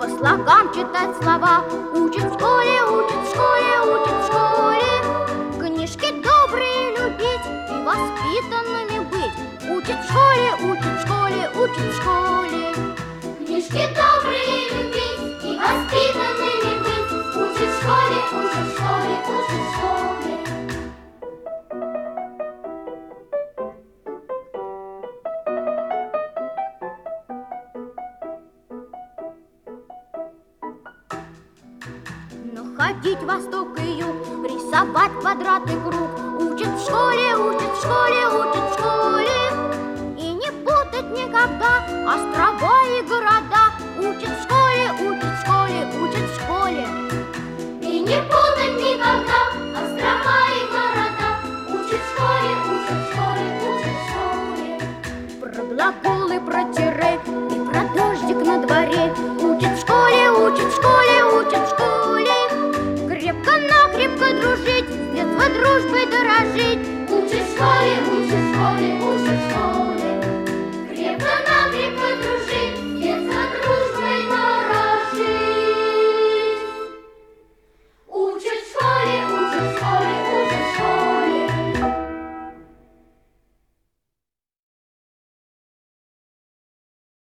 по слогам читать слова. Учат в школе, учат в школе, учат в школе. Книжки добрые любить и воспитанными быть. Учат в школе, учат в школе, учат в школе. Книжки добрые любить и воспитанными быть. Учат в школе, учат в школе, учат в школе. Ходить восток и юг, рисовать квадрат и круг. Учат в школе, учат в школе, учат в школе. И не путать никогда острова и города. Учат в школе, учат в школе, учат в школе. И не путать никогда острова и города. Учат в школе, учат в школе, учат в школе. Про глаголы, про тире и про дождик на дворе. Учат в школе, учат в школе, учат в школе. Крепко-накрепко дружить, с детства дружбой дорожить. Учат в школе, учат в школе, учат в школе.